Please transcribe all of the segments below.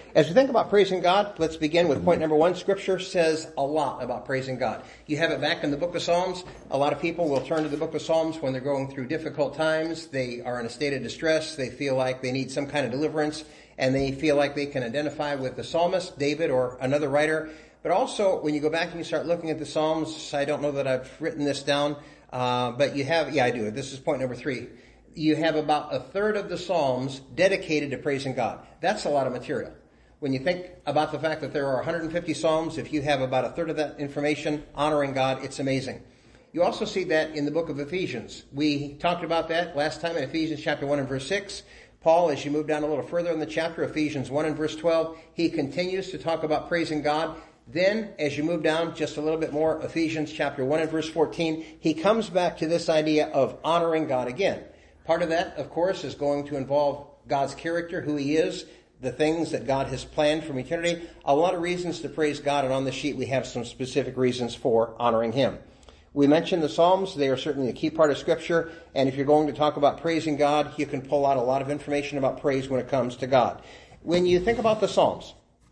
As we think about praising God, let's begin with point number 1. Scripture says a lot about praising God. You have it back in the book of Psalms. A lot of people will turn to the book of Psalms when they're going through difficult times. They are in a state of distress. They feel like they need some kind of deliverance, and they feel like they can identify with the psalmist, David, or another writer. But also, when you go back and you start looking at the Psalms, I don't know that I've written this down, but you have, I do. This is point number 3. You have about a third of the Psalms dedicated to praising God. That's a lot of material. When you think about the fact that there are 150 Psalms, if you have about a third of that information honoring God, it's amazing. You also see that in the book of Ephesians. We talked about that last time in Ephesians chapter 1 and verse 6. Paul, as you move down a little further in the chapter, Ephesians 1 and verse 12, he continues to talk about praising God. Then, as you move down just a little bit more, Ephesians chapter 1 and verse 14, he comes back to this idea of honoring God again. Part of that, of course, is going to involve God's character, who he is, the things that God has planned from eternity. A lot of reasons to praise God, and on the sheet we have some specific reasons for honoring him. We mentioned the Psalms. They are certainly a key part of Scripture, and if you're going to talk about praising God, you can pull out a lot of information about praise when it comes to God. When you think about the Psalms,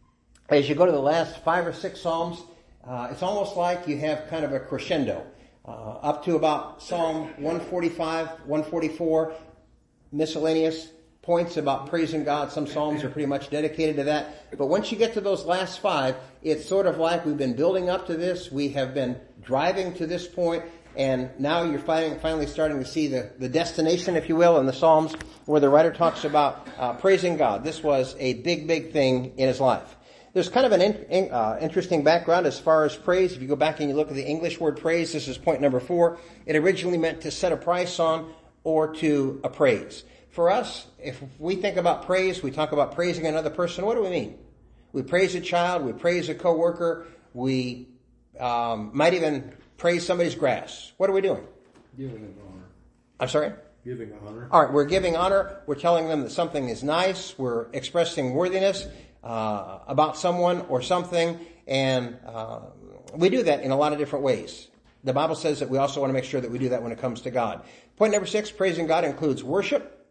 as you go to the last 5 or 6 Psalms, it's almost like you have kind of a crescendo. Up to about Psalm 145, 144, miscellaneous points about praising God. Some Psalms are pretty much dedicated to that. But once you get to those last 5, it's sort of like we've been building up to this. We have been driving to this point, and now you're finally starting to see the destination, if you will, in the Psalms, where the writer talks about praising God. This was a big, big thing in his life. There's kind of an interesting background as far as praise. If you go back and you look at the English word praise, this is point number 4. It originally meant to set a price on or to appraise. For us, if we think about praise, we talk about praising another person. What do we mean? We praise a child. We praise a coworker. We might even praise somebody's grass. What are we doing? Giving an honor. I'm sorry? Giving honor. All right, we're giving honor. We're telling them that something is nice. We're expressing worthiness about someone or something, and we do that in a lot of different ways. The Bible says that we also want to make sure that we do that when it comes to God. Point number 6, praising God includes worship.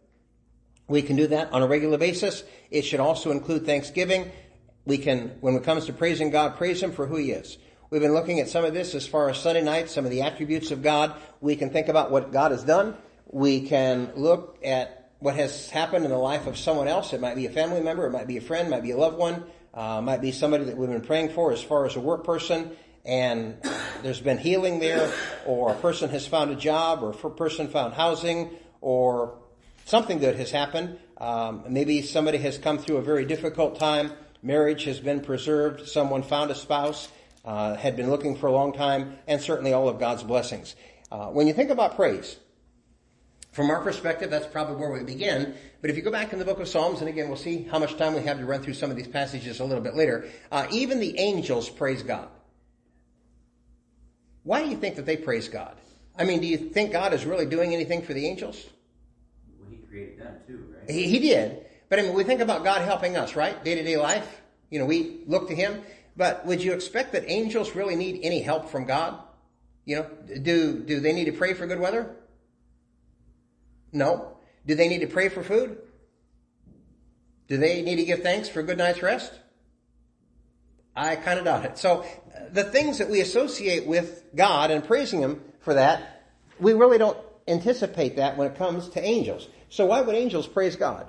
We can do that on a regular basis. It should also include thanksgiving. We can, when it comes to praising God, praise him for who he is. We've been looking at some of this as far as Sunday night, some of the attributes of God. We can think about what God has done. We can look at what has happened in the life of someone else. It might be a family member, it might be a friend, it might be a loved one, might be somebody that we've been praying for as far as a work person, and there's been healing there, or a person has found a job, or a person found housing, or something good has happened. Maybe somebody has come through a very difficult time. Marriage has been preserved. Someone found a spouse, had been looking for a long time, and certainly all of God's blessings. When you think about praise, from our perspective, that's probably where we begin. But if you go back in the book of Psalms, and again, we'll see how much time we have to run through some of these passages a little bit later, even the angels praise God. Why do you think that they praise God? I mean, do you think God is really doing anything for the angels? Well, he created them too, right? He did. But I mean, we think about God helping us, right? Day-to-day life. You know, we look to him. But would you expect that angels really need any help from God? You know, do they need to pray for good weather? No. Do they need to pray for food? Do they need to give thanks for a good night's rest? I kind of doubt it. So the things that we associate with God and praising him for that, we really don't anticipate that when it comes to angels. So why would angels praise God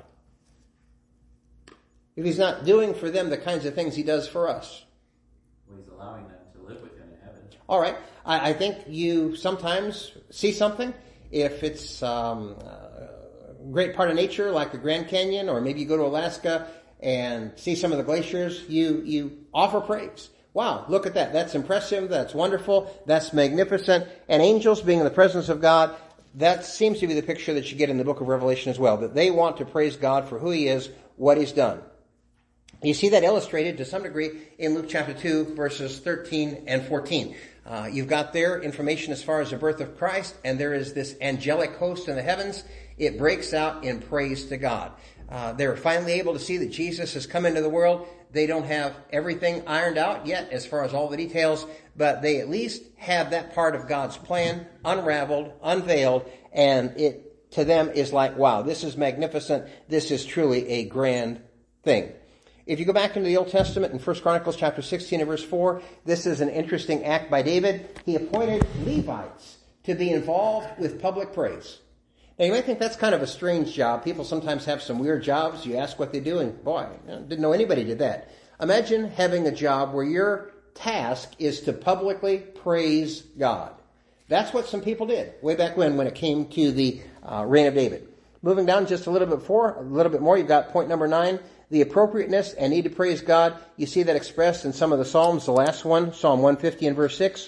if he's not doing for them the kinds of things he does for us? Well, he's allowing them to live with him in heaven. All right. I think you sometimes see something. If it's a great part of nature like the Grand Canyon, or maybe you go to Alaska and see some of the glaciers, you offer praise. Wow, look at that. That's impressive. That's wonderful. That's magnificent. And angels being in the presence of God, that seems to be the picture that you get in the book of Revelation as well, that they want to praise God for who he is, what he's done. You see that illustrated to some degree in Luke chapter 2, verses 13 and 14. You've got there information as far as the birth of Christ, and there is this angelic host in the heavens. It breaks out in praise to God. They're finally able to see that Jesus has come into the world. They don't have everything ironed out yet as far as all the details, but they at least have that part of God's plan unraveled, unveiled, and it to them is like, wow, this is magnificent. This is truly a grand thing. If you go back into the Old Testament in 1 Chronicles chapter 16 and verse 4, this is an interesting act by David. He appointed Levites to be involved with public praise. Now you might think that's kind of a strange job. People sometimes have some weird jobs. You ask what they do and boy, didn't know anybody did that. Imagine having a job where your task is to publicly praise God. That's what some people did way back when it came to the reign of David. Moving down just a little bit more, you've got point number 9, the appropriateness and need to praise God. You see that expressed in some of the Psalms. The last one, Psalm 150 and verse 6.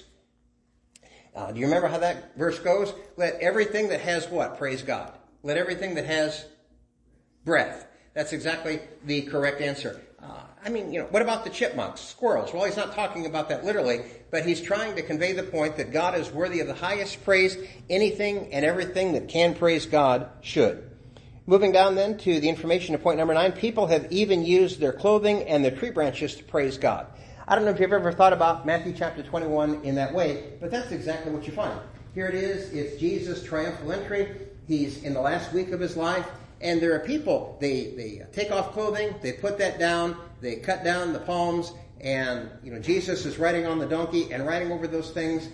Do you remember how that verse goes? Let everything that has what? Praise God. Let everything that has breath. That's exactly the correct answer. What about the chipmunks, squirrels? Well, he's not talking about that literally, but he's trying to convey the point that God is worthy of the highest praise. Anything and everything that can praise God should. Moving down then to the information of point number 9, people have even used their clothing and their tree branches to praise God. I don't know if you've ever thought about Matthew chapter 21 in that way, but that's exactly what you find. Here it is. It's Jesus' triumphal entry. He's in the last week of his life. And there are people, they take off clothing, they put that down, they cut down the palms, and Jesus is riding on the donkey and riding over those things.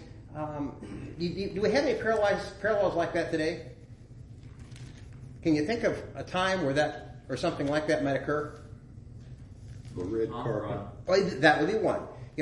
Do we have any parallels like that today? Can you think of a time where that or something like that might occur? The red carpet. Oh, that would be one.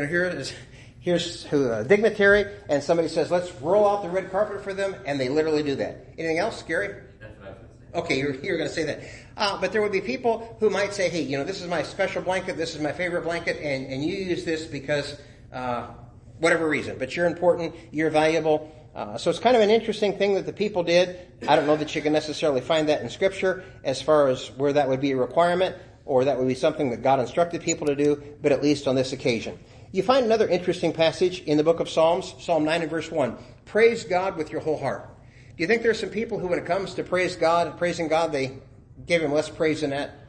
Here's a dignitary, and somebody says, let's roll out the red carpet for them, and they literally do that. Anything else, Gary? That's what I was going to say. Okay, you're going to say that. But there would be people who might say, hey, this is my special blanket, this is my favorite blanket, and you use this because whatever reason. But you're important, you're valuable. So it's kind of an interesting thing that the people did. I don't know that you can necessarily find that in Scripture as far as where that would be a requirement or that would be something that God instructed people to do, but at least on this occasion. You find another interesting passage in the book of Psalms, Psalm 9 and verse 1. Praise God with your whole heart. Do you think there's some people who, when it comes to praising God, they give him less praise than that?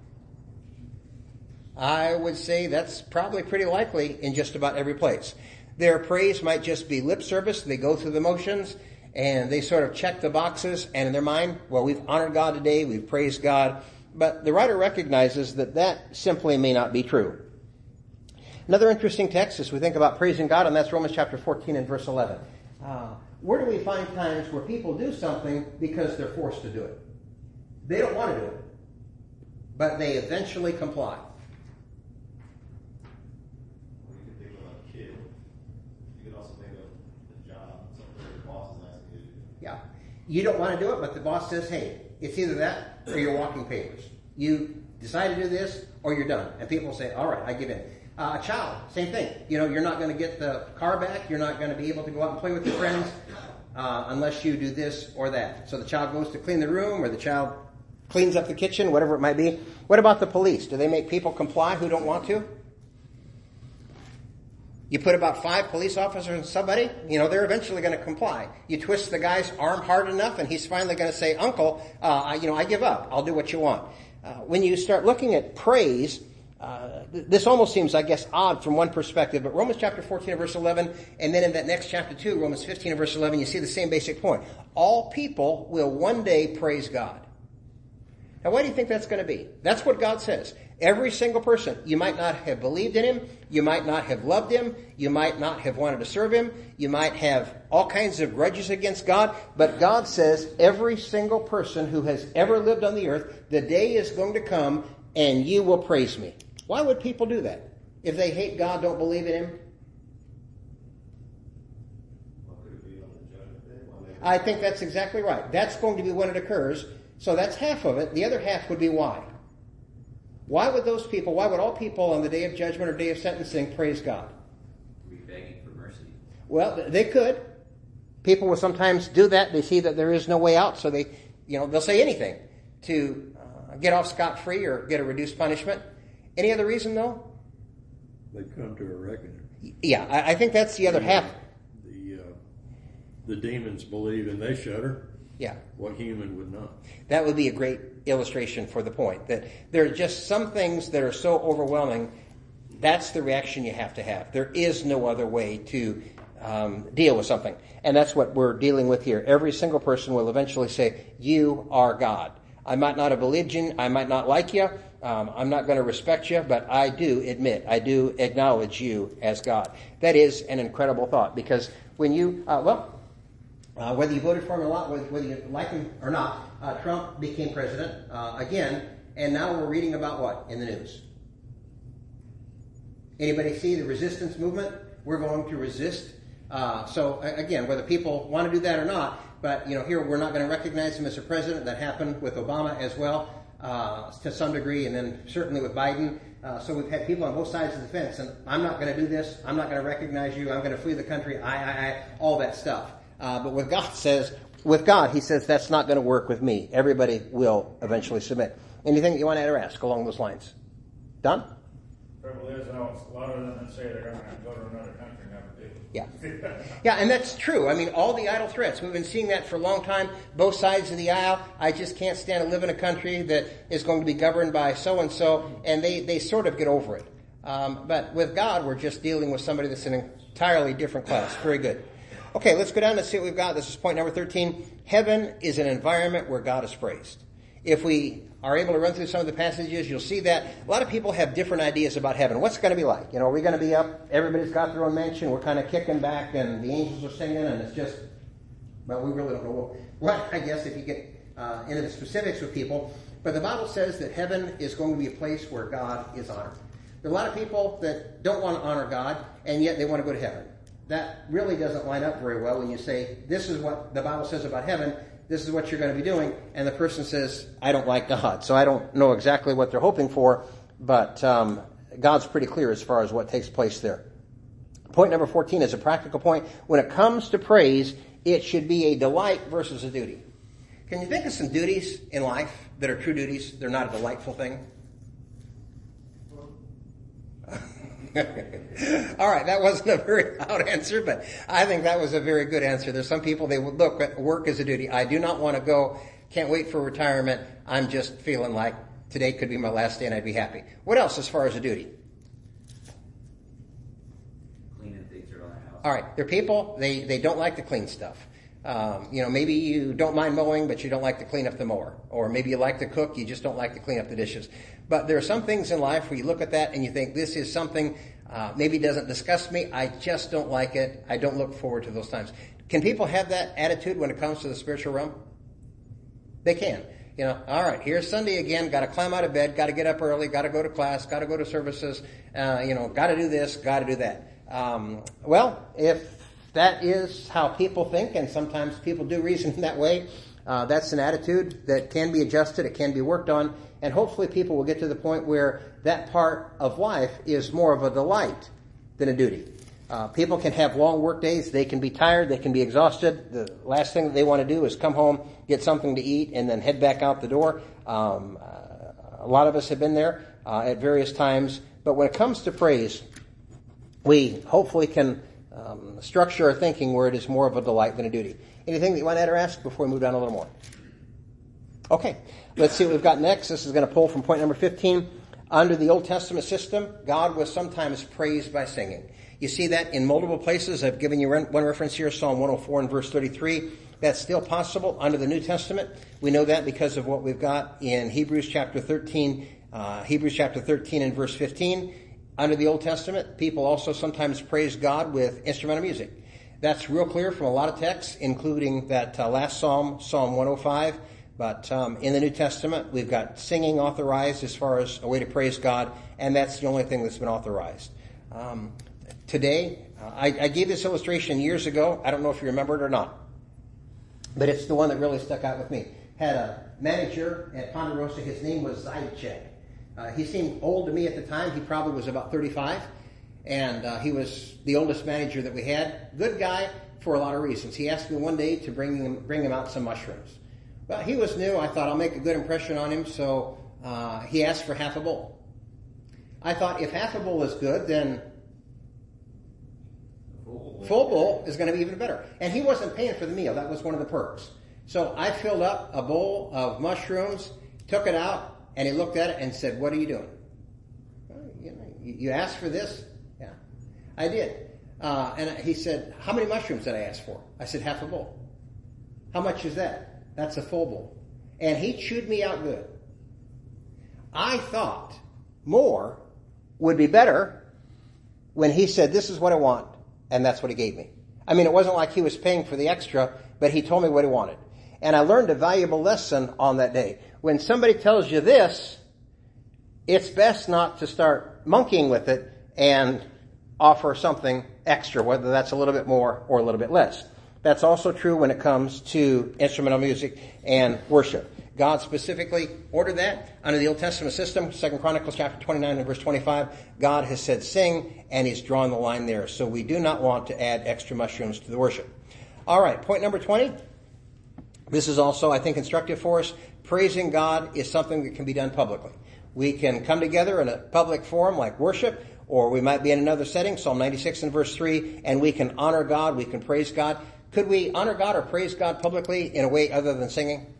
I would say that's probably pretty likely in just about every place. Their praise might just be lip service. They go through the motions and they sort of check the boxes, and in their mind, well, we've honored God today, we've praised God. But the writer recognizes that simply may not be true. Another interesting text as we think about praising God, and that's Romans chapter 14 and verse 11. Where do we find times where people do something because they're forced to do it? They don't want to do it, but they eventually comply. You could think of a kid. You could also think of a job, something that your boss is asking you to do. Yeah. You don't want to do it, but the boss says, hey, it's either that or you're walking papers. You decide to do this or you're done. And people say, all right, I give in. A child, same thing. You're not going to get the car back. You're not going to be able to go out and play with your friends unless you do this or that. So the child goes to clean the room, or the child cleans up the kitchen, whatever it might be. What about the police? Do they make people comply who don't want to? You put about 5 police officers on somebody, they're eventually going to comply. You twist the guy's arm hard enough, and he's finally going to say, Uncle, I give up. I'll do what you want. When you start looking at praise, this almost seems, I guess, odd from one perspective, but Romans chapter 14 and verse 11, and then in that next chapter 2, Romans 15 and verse 11, you see the same basic point. All people will one day praise God. Now, why do you think that's going to be? That's what God says. Every single person. You might not have believed in him. You might not have loved him. You might not have wanted to serve him. You might have all kinds of grudges against God. But God says every single person who has ever lived on the earth, the day is going to come and you will praise me. Why would people do that? If they hate God, don't believe in him? What could it be on the judgment day? I think that's exactly right. That's going to be when it occurs. So that's half of it. The other half would be why. Why would all people on the day of judgment or day of sentencing praise God? Be begging for mercy. Well, they could. People will sometimes do that. They see that there is no way out, so they'll say anything to get off scot-free or get a reduced punishment. Any other reason, though? They come to a reckoning. Yeah, I think that's the other half. The demons believe and they shudder. Yeah. What human would not? That would be a great illustration for the point, that there are just some things that are so overwhelming, that's the reaction you have to have. There is no other way to deal with something. And that's what we're dealing with here. Every single person will eventually say, you are God. I might not have believed you, I might not like you, I'm not going to respect you, but I do acknowledge you as God. That is an incredible thought, because when you, whether you voted for him or not, whether you like him or not, Trump became president again, and now we're reading about what in the news? Anybody see the resistance movement? We're going to resist. So again, whether people want to do that or not, but here we're not going to recognize him as a president. That happened with Obama as well, to some degree, and then certainly with Biden. So we've had people on both sides of the fence, and I'm not going to do this. I'm not going to recognize you. I'm going to flee the country. All that stuff. But with God, he says that's not going to work with me. Everybody will eventually submit. Anything that you want to add or ask along those lines? Don? Trouble is, a lot of them that say they're going to go to another country never do. Yeah. Yeah, and that's true. I mean, all the idle threats, we've been seeing that for a long time, both sides of the aisle. I just can't stand to live in a country that is going to be governed by so-and-so, and they sort of get over it. But with God, we're just dealing with somebody that's an entirely different class. Very good. Okay, let's go down and see what we've got. This is point number 13. Heaven is an environment where God is praised. If we are able to run through some of the passages, you'll see that a lot of people have different ideas about heaven. What's it going to be like? Are we going to be up? Everybody's got their own mansion. We're kind of kicking back, and the angels are singing, and it's just, well, we really don't know what, I guess, if you get into the specifics with people. But the Bible says that heaven is going to be a place where God is honored. There are a lot of people that don't want to honor God, and yet they want to go to heaven. That really doesn't line up very well when you say, this is what the Bible says about heaven, this is what you're going to be doing, and the person says, I don't like God. So I don't know exactly what they're hoping for, but God's pretty clear as far as what takes place there. Point number 14 is a practical point. When it comes to praise, it should be a delight versus a duty. Can you think of some duties in life that are true duties? They're not a delightful thing. All right, that wasn't a very loud answer, but I think that was a very good answer. There's some people, they would look at work as a duty. I do not want to go, can't wait for retirement. I'm just feeling like today could be my last day and I'd be happy. What else as far as a duty? Cleaning things around the house. All right, there are people, they don't like to clean stuff. Maybe you don't mind mowing, but you don't like to clean up the mower. Or maybe you like to cook, you just don't like to clean up the dishes. But there are some things in life where you look at that and you think, this is something, maybe doesn't disgust me, I just don't like it, I don't look forward to those times. Can people have that attitude when it comes to the spiritual realm? They can. All right, here's Sunday again, got to climb out of bed, got to get up early, got to go to class, got to go to services, got to do this, got to do that. Well, if that is how people think, and sometimes people do reason in that way, that's an attitude that can be adjusted, it can be worked on, and hopefully people will get to the point where that part of life is more of a delight than a duty. People can have long work days, they can be tired, they can be exhausted. The last thing that they want to do is come home, get something to eat, and then head back out the door. A lot of us have been there at various times, but when it comes to praise, we hopefully can structure our thinking where it is more of a delight than a duty. Anything that you want to add or ask before we move down a little more? Okay, let's see what we've got next. This is going to pull from point number 15. Under the Old Testament system, God was sometimes praised by singing. You see that in multiple places. I've given you one reference here, Psalm 104 and verse 33. That's still possible under the New Testament. We know that because of what we've got in Hebrews chapter 13 and verse 15. Under the Old Testament, people also sometimes praise God with instrumental music. That's real clear from a lot of texts, including that last Psalm, Psalm 105. But in the New Testament, we've got singing authorized as far as a way to praise God, and that's the only thing that's been authorized. Today, I gave this illustration years ago. I don't know if you remember it or not, but it's the one that really stuck out with me. Had a manager at Ponderosa. His name was Zaitchik. He seemed old to me at the time. He probably was about 35, and he was the oldest manager that we had. Good guy for a lot of reasons. He asked me one day to bring him out some mushrooms. Well, he was new. I thought I'll make a good impression on him, so he asked for half a bowl. I thought if half a bowl is good, then full bowl is going to be even better. And he wasn't paying for the meal. That was one of the perks. So I filled up a bowl of mushrooms, took it out, and he looked at it and said, "What are you doing?" You asked for this? Yeah, I did. And he said, "How many mushrooms did I ask for?" I said, "Half a bowl." "How much is that?" "That's a full bowl." And he chewed me out good. I thought more would be better when he said, this is what I want, and that's what he gave me. I mean, it wasn't like he was paying for the extra, but he told me what he wanted. And I learned a valuable lesson on that day. When somebody tells you this, it's best not to start monkeying with it and offer something extra, whether that's a little bit more or a little bit less. That's also true when it comes to instrumental music and worship. God specifically ordered that under the Old Testament system. 2 Chronicles chapter 29 and verse 25. God has said sing, and he's drawn the line there. So we do not want to add extra mushrooms to the worship. All right, point number 20. This is also, I think, instructive for us. Praising God is something that can be done publicly. We can come together in a public forum like worship, or we might be in another setting, Psalm 96 and verse 3, and we can honor God, we can praise God. Could we honor God or praise God publicly in a way other than singing?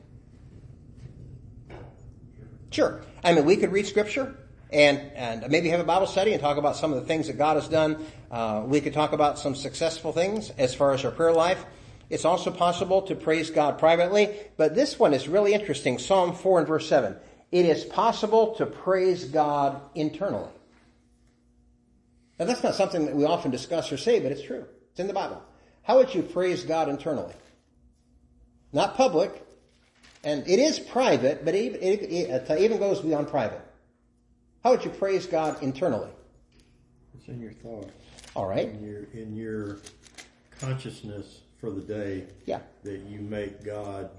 Sure. I mean, we could read Scripture and maybe have a Bible study and talk about some of the things that God has done. We could talk about some successful things as far as our prayer life. It's also possible to praise God privately, but this one is really interesting. Psalm 4 and verse 7. It is possible to praise God internally. Now, that's not something that we often discuss or say, but it's true. It's in the Bible. How would you praise God internally? Not public, and it is private, but it even goes beyond private. How would you praise God internally? It's in your thoughts. All right. In your consciousness for the day. Yeah. That you make God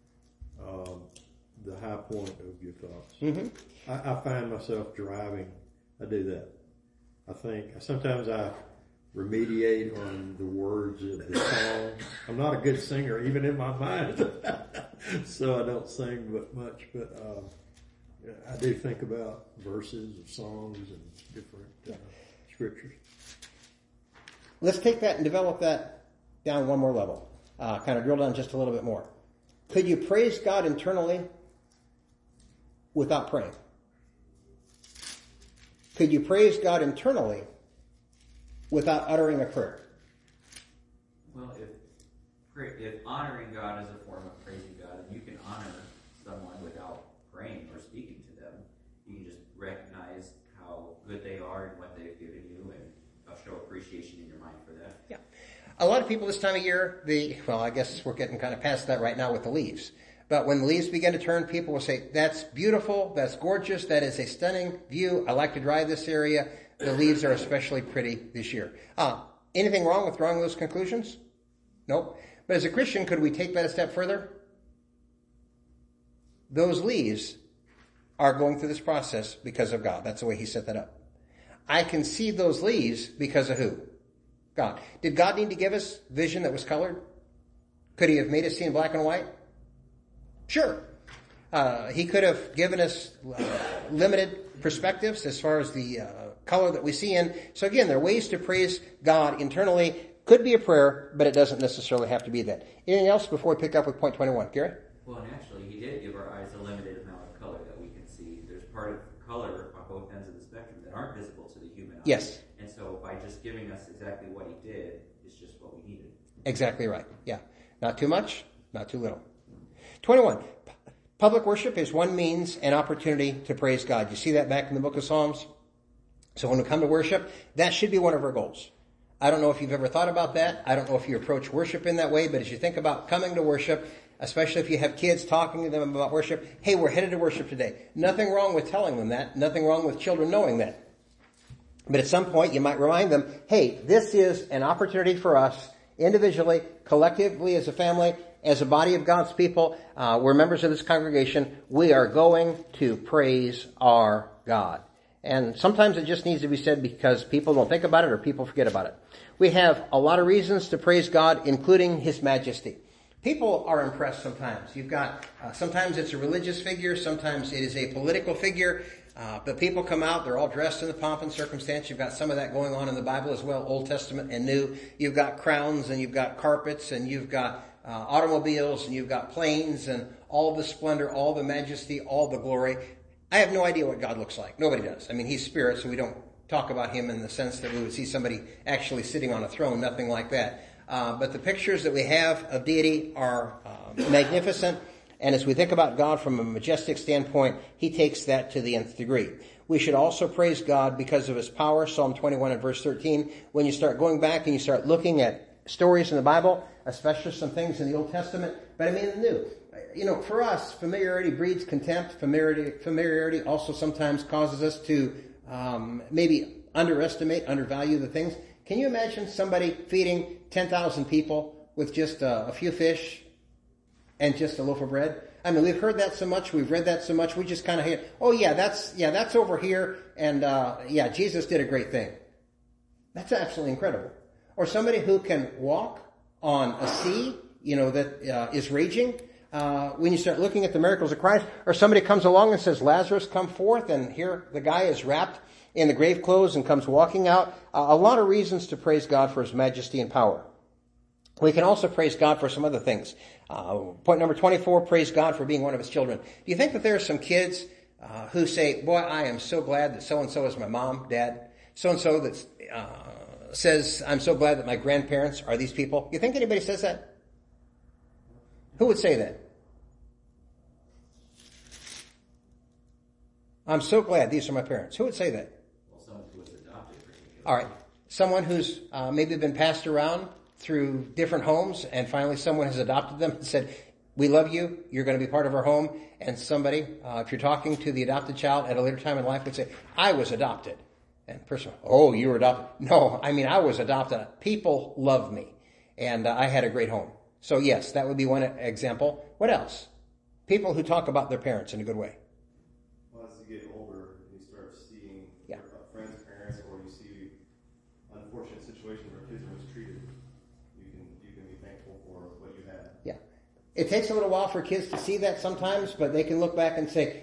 the high point of your thoughts. Mm-hmm. I find myself driving. I do that. I think sometimes I remediate on the words of the song. I'm not a good singer, even in my mind, so I don't sing much. But I do think about verses of songs and different scriptures. Let's take that and develop that down one more level. Kind of drill down just a little bit more. Could you praise God internally without praying? Could you praise God internally without uttering a prayer? Well, if honoring God is a form of praising God, and you can honor someone without praying or speaking to them, you can just recognize how good they are and what they've given you, and show appreciation in your mind for that. Yeah. A lot of people this time of year, I guess we're getting kind of past that right now with the leaves. But when the leaves begin to turn, people will say, that's beautiful, that's gorgeous, that is a stunning view. I like to drive this area. The leaves are especially pretty this year. Anything wrong with drawing those conclusions? Nope. But as a Christian, could we take that a step further? Those leaves are going through this process because of God. That's the way he set that up. I can see those leaves because of who? God. Did God need to give us vision that was colored? Could he have made us see in black and white? Sure. He could have given us limited perspectives as far as the color that we see in. So again, there are ways to praise God internally. Could be a prayer, but it doesn't necessarily have to be that. Anything else before we pick up with point 21? Gary? Well, and actually, he did give our eyes a limited amount of color that we can see. There's part of color on both ends of the spectrum that aren't visible to the human eye. Yes. And so by just giving us exactly what he did, it's just what we needed. Exactly right. Yeah. Not too much, not too little. 21. Public worship is one means and opportunity to praise God. You see that back in the book of Psalms? So when we come to worship, that should be one of our goals. I don't know if you've ever thought about that. I don't know if you approach worship in that way, but as you think about coming to worship, especially if you have kids, talking to them about worship, hey, we're headed to worship today. Nothing wrong with telling them that. Nothing wrong with children knowing that. But at some point, you might remind them, hey, this is an opportunity for us individually, collectively as a family, as a body of God's people. We're members of this congregation. We are going to praise our God. And sometimes it just needs to be said because people don't think about it or people forget about it. We have a lot of reasons to praise God, including His majesty. People are impressed sometimes. You've got, sometimes it's a religious figure, sometimes it is a political figure, but people come out, they're all dressed in the pomp and circumstance. You've got some of that going on in the Bible as well, Old Testament and New. You've got crowns and you've got carpets and you've got automobiles and you've got planes and all the splendor, all the majesty, all the glory. I have no idea what God looks like. Nobody does. I mean, He's spirit, so we don't talk about Him in the sense that we would see somebody actually sitting on a throne, nothing like that. But the pictures that we have of deity are magnificent. And as we think about God from a majestic standpoint, he takes that to the nth degree. We should also praise God because of his power. Psalm 21 and verse 13. When you start going back and you start looking at stories in the Bible, especially some things in the Old Testament, but I mean the New. For us, familiarity breeds contempt. Familiarity also sometimes causes us to maybe undervalue the things. Can you imagine somebody feeding 10,000 people with just a few fish and just a loaf of bread? I mean, we've heard that so much, we've read that so much, we just kind of hear, that's over here, and Jesus did a great thing. That's absolutely incredible. Or somebody who can walk on a sea, that is raging. When you start looking at the miracles of Christ, or somebody comes along and says, Lazarus, come forth, and here the guy is wrapped in the grave clothes and comes walking out. A lot of reasons to praise God for his majesty and power. We can also praise God for some other things. Point number 24, praise God for being one of his children. Do you think that there are some kids who say, boy, I am so glad that so-and-so is my mom, dad, so-and-so that says, I'm so glad that my grandparents are these people? You think anybody says that? Who would say that? I'm so glad these are my parents. Who would say that? Well, someone who was adopted, particularly. All right. Someone who's maybe been passed around through different homes, and finally someone has adopted them and said, we love you, you're going to be part of our home. And somebody, if you're talking to the adopted child at a later time in life, would say, I was adopted. And the person, oh, you were adopted. No, I mean, I was adopted. People love me, and I had a great home. So yes, that would be one example. What else? People who talk about their parents in a good way. Well, as you get older, you start seeing Yeah. your friends' parents, or you see unfortunate situations where kids are mistreated. You can be thankful for what you had. Yeah. It takes a little while for kids to see that sometimes, but they can look back and say,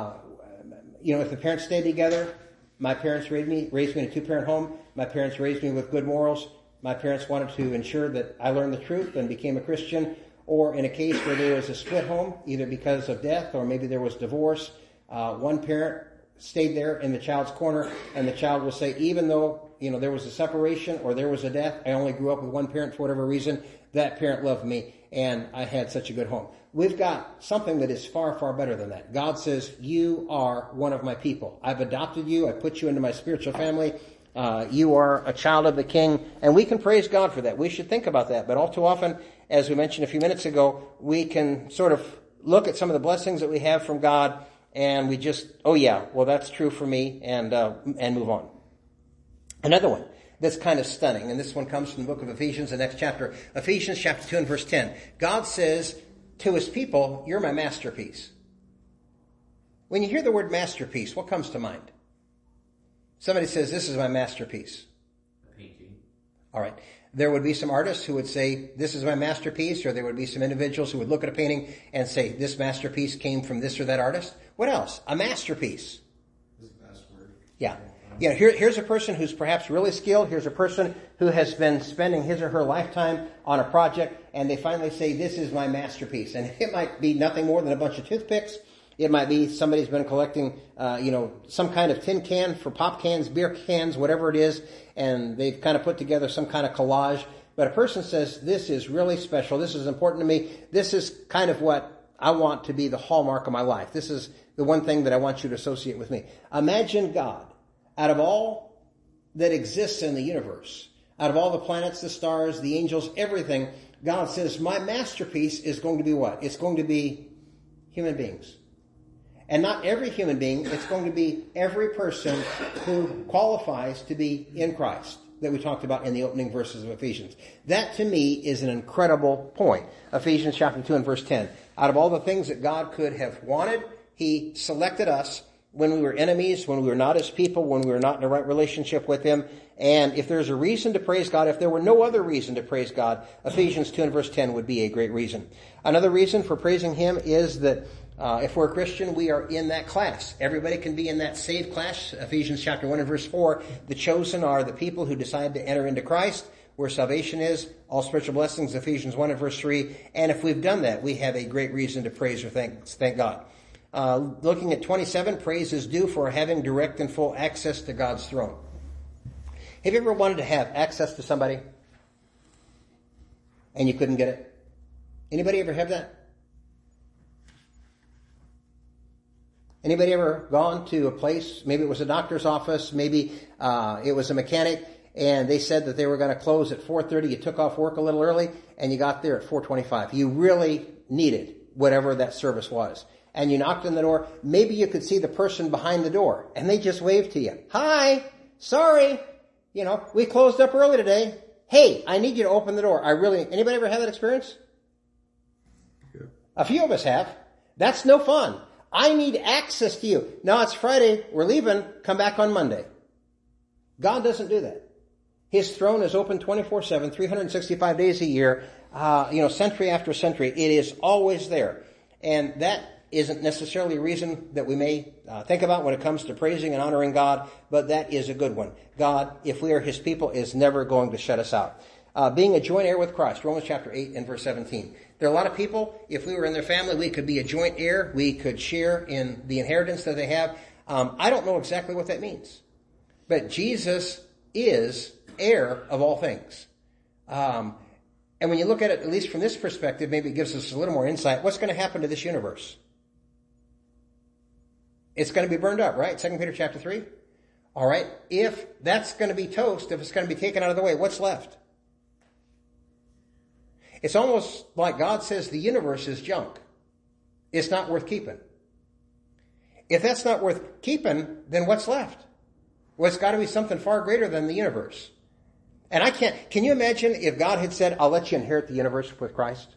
if the parents stayed together, my parents raised me in a two-parent home. My parents raised me with good morals. My parents wanted to ensure that I learned the truth and became a Christian. Or in a case where there was a split home, either because of death or maybe there was divorce, one parent stayed there in the child's corner, and the child will say, even though there was a separation or there was a death, I only grew up with one parent for whatever reason, that parent loved me, and I had such a good home. We've got something that is far, far better than that. God says, you are one of my people. I've adopted you. I put you into my spiritual family. You are a child of the King, and we can praise God for that. We should think about that. But all too often, as we mentioned a few minutes ago, we can sort of look at some of the blessings that we have from God, and we just, that's true for me, and move on. Another one that's kind of stunning, and this one comes from the book of Ephesians, the next chapter. Ephesians chapter 2 and verse 10. God says to his people, you're my masterpiece. When you hear the word masterpiece, what comes to mind? Somebody says, this is my masterpiece. A painting. All right. There would be some artists who would say, this is my masterpiece, or there would be some individuals who would look at a painting and say, this masterpiece came from this or that artist. What else? A masterpiece. This is the best word. Yeah. Here's a person who's perhaps really skilled. Here's a person who has been spending his or her lifetime on a project, and they finally say, this is my masterpiece. And it might be nothing more than a bunch of toothpicks. It might be somebody's been collecting, some kind of tin can for pop cans, beer cans, whatever it is, and they've kind of put together some kind of collage. But a person says, this is really special. This is important to me. This is kind of what I want to be the hallmark of my life. This is the one thing that I want you to associate with me. Imagine God, out of all that exists in the universe, out of all the planets, the stars, the angels, everything, God says, my masterpiece is going to be what? It's going to be human beings. And not every human being, it's going to be every person who qualifies to be in Christ that we talked about in the opening verses of Ephesians. That to me is an incredible point. Ephesians chapter 2 and verse 10. Out of all the things that God could have wanted, he selected us when we were enemies, when we were not his people, when we were not in the right relationship with him. And if there's a reason to praise God, if there were no other reason to praise God, Ephesians 2 and verse 10 would be a great reason. Another reason for praising him is that if we're a Christian, we are in that class. Everybody can be in that saved class. Ephesians chapter 1 and verse 4. The chosen are the people who decide to enter into Christ, where salvation is, all spiritual blessings, Ephesians 1 and verse 3. And if we've done that, we have a great reason to praise or thank God. Looking at 27, praise is due for having direct and full access to God's throne. Have you ever wanted to have access to somebody and you couldn't get it? Anybody ever have that? Anybody ever gone to a place, maybe it was a doctor's office, maybe it was a mechanic, and they said that they were going to close at 4:30. You took off work a little early, and you got there at 4:25. You really needed whatever that service was. And you knocked on the door. Maybe you could see the person behind the door, and they just waved to you. Hi, sorry, we closed up early today. Hey, I need you to open the door. Anybody ever had that experience? Good. A few of us have. That's no fun. I need access to you. Now it's Friday. We're leaving. Come back on Monday. God doesn't do that. His throne is open 24/7, 365 days a year, century after century. It is always there. And that isn't necessarily a reason that we may think about when it comes to praising and honoring God, but that is a good one. God, if we are His people, is never going to shut us out. Being a joint heir with Christ, Romans chapter 8 and verse 17. There are a lot of people, if we were in their family, we could be a joint heir. We could share in the inheritance that they have. I don't know exactly what that means. But Jesus is heir of all things. And when you look at it, at least from this perspective, maybe it gives us a little more insight. What's going to happen to this universe? It's going to be burned up, right? 2 Peter chapter 3. All right. If that's going to be toast, if it's going to be taken out of the way, what's left? It's almost like God says the universe is junk. It's not worth keeping. If that's not worth keeping, then what's left? Well, it's got to be something far greater than the universe. And can you imagine if God had said, I'll let you inherit the universe with Christ?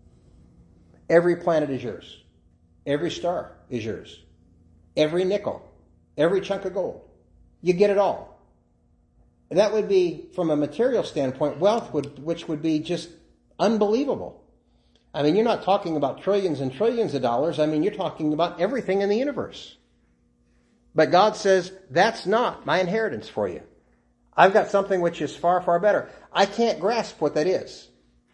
Every planet is yours. Every star is yours. Every nickel. Every chunk of gold. You get it all. That would be, from a material standpoint, wealth which would be just unbelievable. I mean, you're not talking about trillions and trillions of dollars. I mean, you're talking about everything in the universe. But God says, that's not my inheritance for you. I've got something which is far, far better. I can't grasp what that is.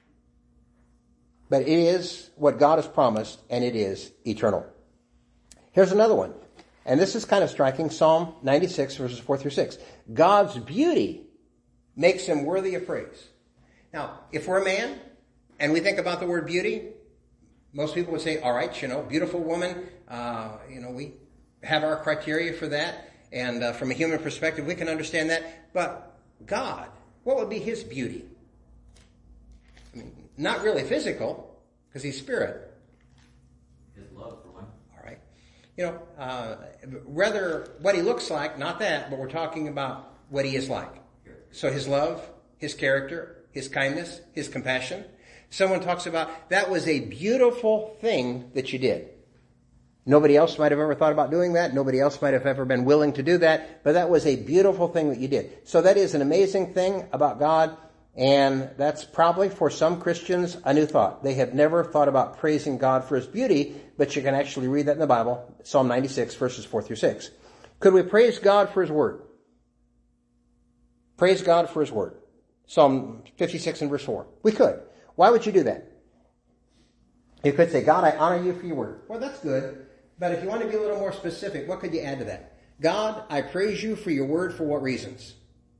But it is what God has promised, and it is eternal. Here's another one. And this is kind of striking. Psalm 96, verses 4 through 6. God's beauty makes him worthy of praise. Now, if we're a man, and we think about the word beauty, most people would say, all right, beautiful woman, we have our criteria for that. And from a human perspective, we can understand that. But God, what would be his beauty? I mean, not really physical, because he's spirit. His love, for one. All right. Rather what he looks like, not that, but we're talking about what he is like. So his love, his character, his kindness, his compassion. Someone talks about, that was a beautiful thing that you did. Nobody else might have ever thought about doing that. Nobody else might have ever been willing to do that. But that was a beautiful thing that you did. So that is an amazing thing about God. And that's probably, for some Christians, a new thought. They have never thought about praising God for his beauty, but you can actually read that in the Bible, Psalm 96, verses 4 through 6. Could we praise God for his word? Praise God for his word. Psalm 56 and verse 4. We could. Why would you do that? You could say, God, I honor you for your word. Well, that's good. But if you want to be a little more specific, what could you add to that? God, I praise you for your word for what reasons?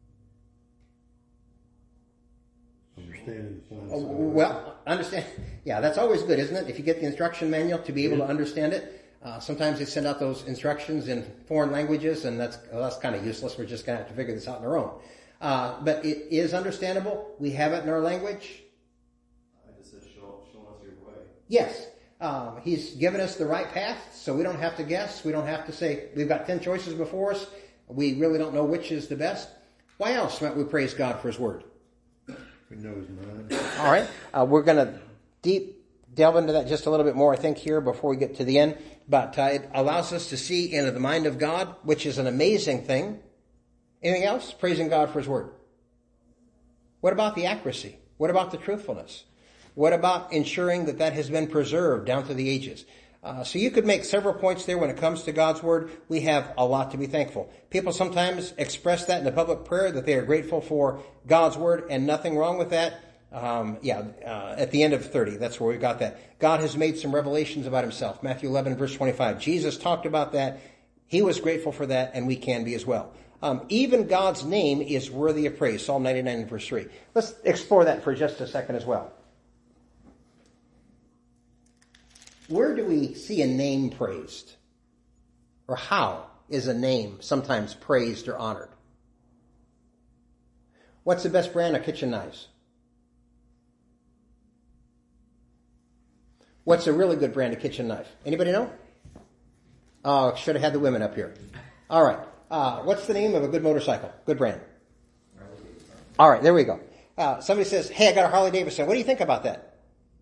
Understanding the signs. Well, understand. Yeah, that's always good, isn't it? If you get the instruction manual to be able to understand it. Sometimes they send out those instructions in foreign languages, and that's kind of useless. We're just going to have to figure this out on our own. But it is understandable. We have it in our language. I just said, show us your way. Yes. He's given us the right path, so we don't have to guess. We don't have to say, we've got 10 choices before us. We really don't know which is the best. Why else might we praise God for his word? We know his mind. All right. We're going to delve into that just a little bit more, I think, here before we get to the end. But it allows us to see into the mind of God, which is an amazing thing. Anything else? Praising God for his word. What about the accuracy? What about the truthfulness? What about ensuring that has been preserved down through the ages? So you could make several points there when it comes to God's word. We have a lot to be thankful. People sometimes express that in the public prayer, that they are grateful for God's word, and nothing wrong with that. At the end of 30, that's where we got that. God has made some revelations about himself. Matthew 11, verse 25. Jesus talked about that. He was grateful for that, and we can be as well. Even God's name is worthy of praise. Psalm 99, verse 3. Let's explore that for just a second as well. Where do we see a name praised? or how is a name sometimes praised or honored? What's the best brand of kitchen knives? What's a really good brand of kitchen knife? Anybody know? Oh, should have had the women up here. All right. What's the name of a good motorcycle? Good brand. All right, there we go. Somebody says, hey, I got a Harley Davidson. What do you think about that?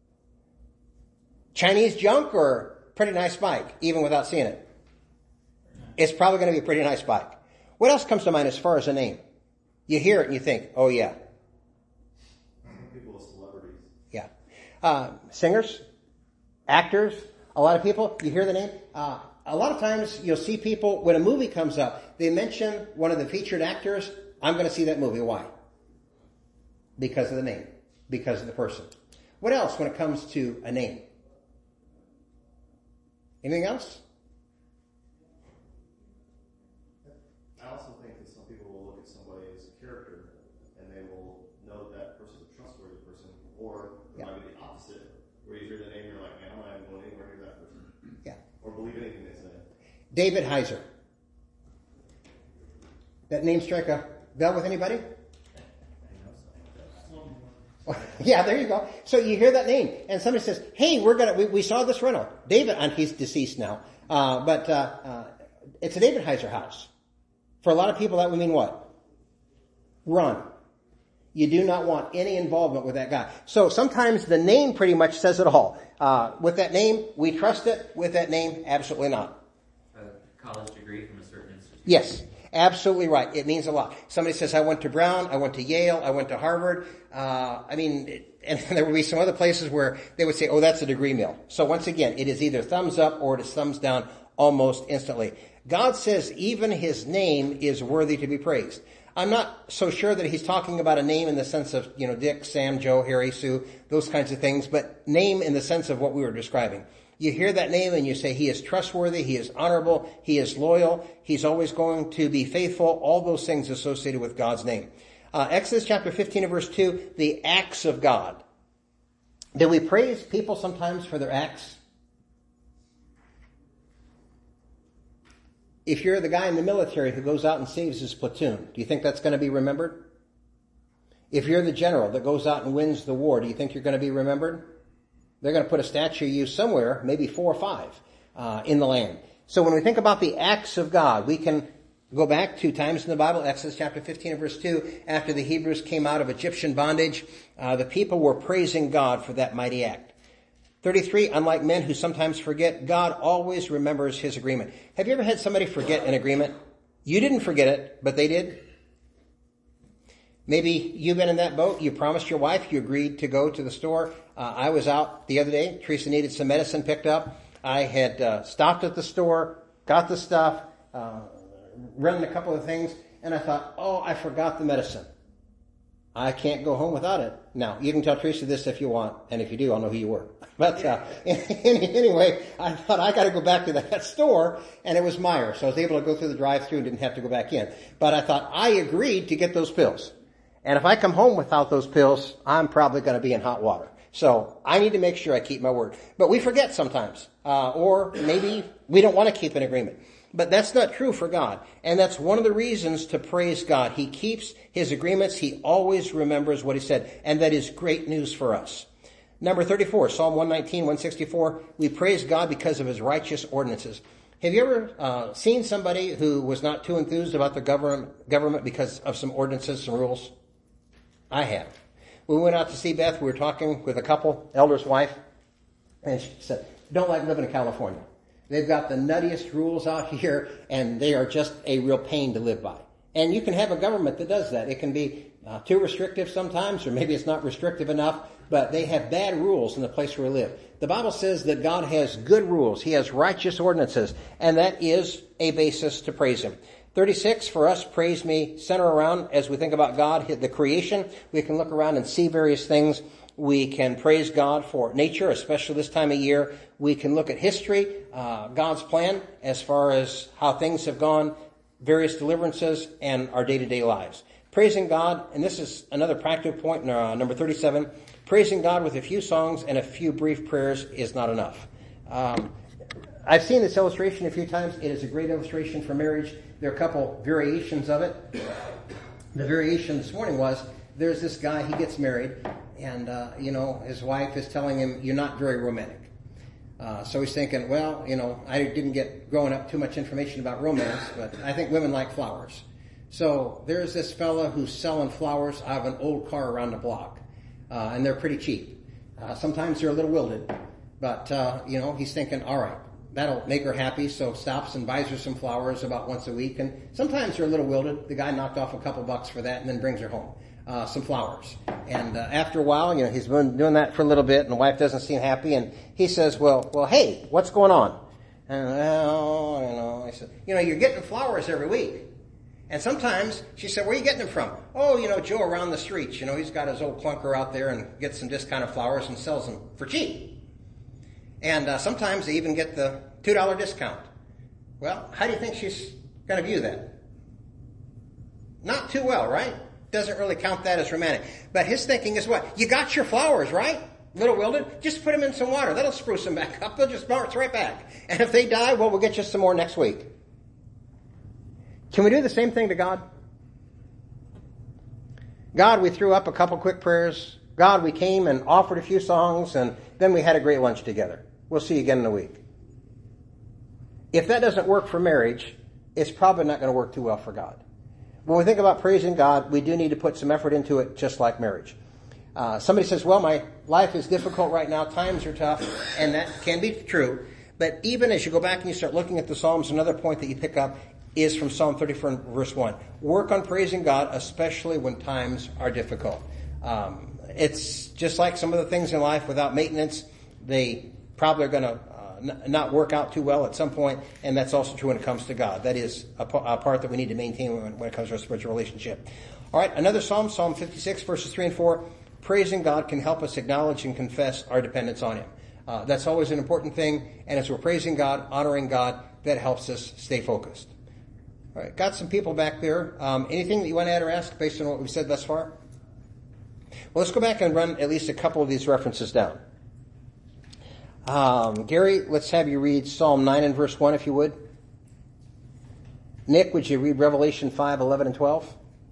Chinese junk or pretty nice bike, even without seeing it? It's probably going to be a pretty nice bike. What else comes to mind as far as a name? You hear it and you think, oh yeah. People with celebrities. Yeah. Singers, actors, a lot of people, you hear the name. A lot of times you'll see people, when a movie comes up, they mention one of the featured actors. I'm going to see that movie. Why? Because of the name. Because of the person. What else when it comes to a name? Anything else? I also think that some people will look at somebody as a character and they will know that person's a trustworthy person, or it might be the opposite, where you hear the name and you're like, man, I'm not even going anywhere near that person. Yeah. Or believe anything they say. David Heiser. That name strike a bell with anybody? Yeah, there you go. So you hear that name, and somebody says, "Hey, we saw this rental, David." And he's deceased now, but it's a David Heiser house. For a lot of people, that would mean what? Run. You do not want any involvement with that guy. So sometimes the name pretty much says it all. With that name, we trust it. With that name, absolutely not. A college degree from a certain institution. Yes. Absolutely right. It means a lot. Somebody says, I went to Brown, I went to Yale, I went to Harvard. And there would be some other places where they would say, oh, that's a degree mill. So once again, it is either thumbs up or it is thumbs down almost instantly. God says even his name is worthy to be praised. I'm not so sure that he's talking about a name in the sense of, Dick, Sam, Joe, Harry, Sue, those kinds of things, but name in the sense of what we were describing. You hear that name and you say, he is trustworthy, he is honorable, he is loyal, he's always going to be faithful, all those things associated with God's name. Exodus chapter 15 and verse 2, the acts of God. Do we praise people sometimes for their acts? If you're the guy in the military who goes out and saves his platoon, do you think that's going to be remembered? If you're the general that goes out and wins the war, do you think you're going to be remembered? They're going to put a statue of you somewhere, maybe 4 or 5, in the land. So when we think about the acts of God, we can go back 2 times in the Bible, Exodus chapter 15 and verse 2. After the Hebrews came out of Egyptian bondage, the people were praising God for that mighty act. 33, unlike men who sometimes forget, God always remembers his agreement. Have you ever had somebody forget an agreement? You didn't forget it, but they did. Maybe you've been in that boat. You promised your wife. You agreed to go to the store. I was out the other day. Teresa needed some medicine picked up. I had stopped at the store, got the stuff, run a couple of things, and I thought, oh, I forgot the medicine. I can't go home without it. Now, you can tell Teresa this if you want, and if you do, I'll know who you were. But anyway, I thought I got to go back to that store, and it was Meijer, so I was able to go through the drive-thru and didn't have to go back in. But I thought I agreed to get those pills. And if I come home without those pills, I'm probably going to be in hot water. So I need to make sure I keep my word. But we forget sometimes. Or maybe we don't want to keep an agreement. But that's not true for God. And that's one of the reasons to praise God. He keeps his agreements. He always remembers what he said. And that is great news for us. Number 34, Psalm 119, 164. We praise God because of his righteous ordinances. Have you ever seen somebody who was not too enthused about the government because of some ordinances, some rules? I have. We went out to see Beth. We were talking with a couple, elder's wife, and she said, don't like living in California. They've got the nuttiest rules out here, and they are just a real pain to live by. And you can have a government that does that. It can be too restrictive sometimes, or maybe it's not restrictive enough, but they have bad rules in the place where we live. The Bible says that God has good rules. He has righteous ordinances, and that is a basis to praise him. 36, for us, praise may center around, as we think about God, the creation. We can look around and see various things. We can praise God for nature, especially this time of year. We can look at history, God's plan, as far as how things have gone, various deliverances, and our day-to-day lives. Praising God, and this is another practical point, number 37, praising God with a few songs and a few brief prayers is not enough. I've seen this illustration a few times. It is a great illustration for marriage. There are a couple variations of it. The variation this morning was, there's this guy, he gets married, and, his wife is telling him, you're not very romantic. So he's thinking, well, I didn't get growing up too much information about romance, but I think women like flowers. So there's this fella who's selling flowers out of an old car around the block, and they're pretty cheap. Sometimes they're a little wilted, but, he's thinking, all right, that'll make her happy, so stops and buys her some flowers about once a week, and sometimes they're a little wilted. The guy knocked off a couple bucks for that and then brings her home. Some flowers. And after a while, he's been doing that for a little bit, and the wife doesn't seem happy, and he says, well, hey, what's going on? And, I said, you're getting flowers every week. And sometimes, she said, where are you getting them from? Oh, Joe around the streets, he's got his old clunker out there and gets some discounted flowers and sells them for cheap. And sometimes they even get the $2 discount. Well, how do you think she's going to view that? Not too well, right? Doesn't really count that as romantic. But his thinking is what? You got your flowers, right? Little wilted? Just put them in some water. That'll spruce them back up. They'll just bounce right back. And if they die, well, we'll get you some more next week. Can we do the same thing to God? God, we threw up a couple quick prayers. God, we came and offered a few songs, and then we had a great lunch together. We'll see you again in a week. If that doesn't work for marriage, it's probably not going to work too well for God. When we think about praising God, we do need to put some effort into it, just like marriage. Somebody says, well, my life is difficult right now. Times are tough, and that can be true. But even as you go back and you start looking at the Psalms, another point that you pick up is from Psalm 34, verse 1. Work on praising God, especially when times are difficult. It's just like some of the things in life without maintenance, they probably are going to not work out too well at some point, and that's also true when it comes to God. That is a part that we need to maintain when it comes to our spiritual relationship. All right, another Psalm, Psalm 56, verses 3 and 4. Praising God can help us acknowledge and confess our dependence on Him. That's always an important thing, and as we're praising God, honoring God, that helps us stay focused. All right, got some people back there. Anything that you want to add or ask based on what we've said thus far? Well, let's go back and run at least a couple of these references down. Gary, let's have you read Psalm 9 and verse 1, if you would. Nick, would you read Revelation 5, 11 and 12?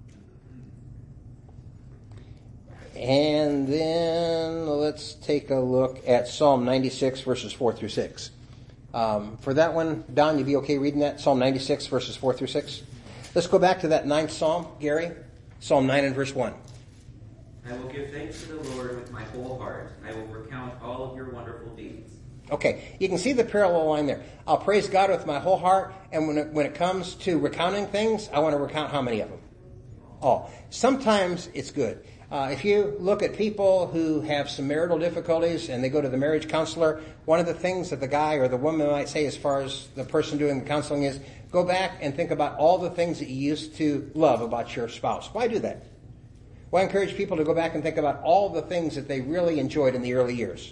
And then let's take a look at Psalm 96, verses 4 through 6. For that one, Don, you'd be okay reading that? Psalm 96, verses 4 through 6. Let's go back to that 9th Psalm, Gary. Psalm 9 and verse 1. I will give thanks to the Lord with my whole heart. I will recount all of your wonderful deeds. Okay, you can see the parallel line there. I'll praise God with my whole heart, and when it comes to recounting things, I want to recount how many of them? All. Sometimes it's good. If you look at people who have some marital difficulties and they go to the marriage counselor, one of the things that the guy or the woman might say as far as the person doing the counseling is, go back and think about all the things that you used to love about your spouse. Why do that? Well, I encourage people to go back and think about all the things that they really enjoyed in the early years.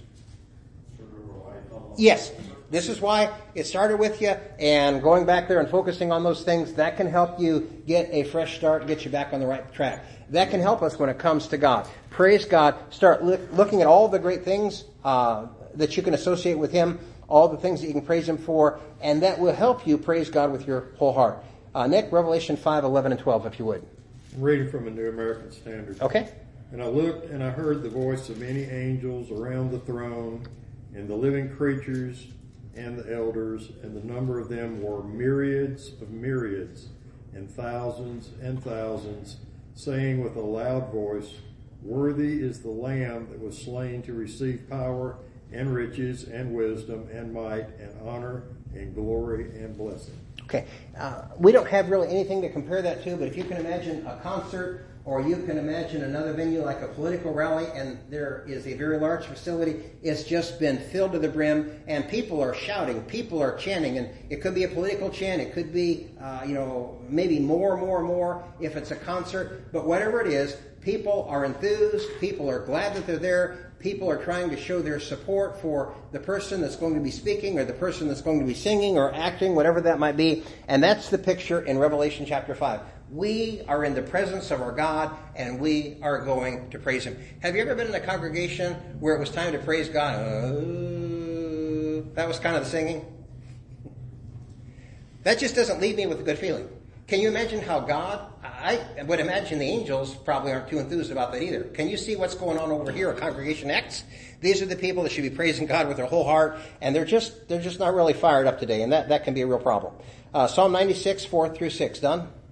Yes, this is why it started with you, and going back there and focusing on those things, that can help you get a fresh start, get you back on the right track. That can help us when it comes to God. Praise God. Start looking at all the great things that you can associate with Him, all the things that you can praise Him for, and that will help you praise God with your whole heart. Nick, Revelation 5, 11 and 12, if you would. I'm reading from a New American Standard. Okay. And I looked and I heard the voice of many angels around the throne and the living creatures and the elders, and the number of them were myriads of myriads and thousands, saying with a loud voice, worthy is the Lamb that was slain to receive power and riches and wisdom and might and honor and glory and blessing. Okay. We don't have really anything to compare that to, but if you can imagine a concert, or you can imagine another venue like a political rally, and there is a very large facility, it's just been filled to the brim, and people are shouting, people are chanting, and it could be a political chant, it could be, maybe more if it's a concert, but whatever it is, people are enthused, people are glad that they're there, people are trying to show their support for the person that's going to be speaking, or the person that's going to be singing or acting, whatever that might be, and that's the picture in Revelation chapter 5. We are in the presence of our God, and we are going to praise Him. Have you ever been in a congregation where it was time to praise God? That was kind of the singing. That just doesn't leave me with a good feeling. Can you imagine how God, I would imagine the angels probably aren't too enthused about that either. Can you see what's going on over here at Congregation X? These are the people that should be praising God with their whole heart, and they're just not really fired up today, and that can be a real problem. Psalm 96, 4 through 6, done?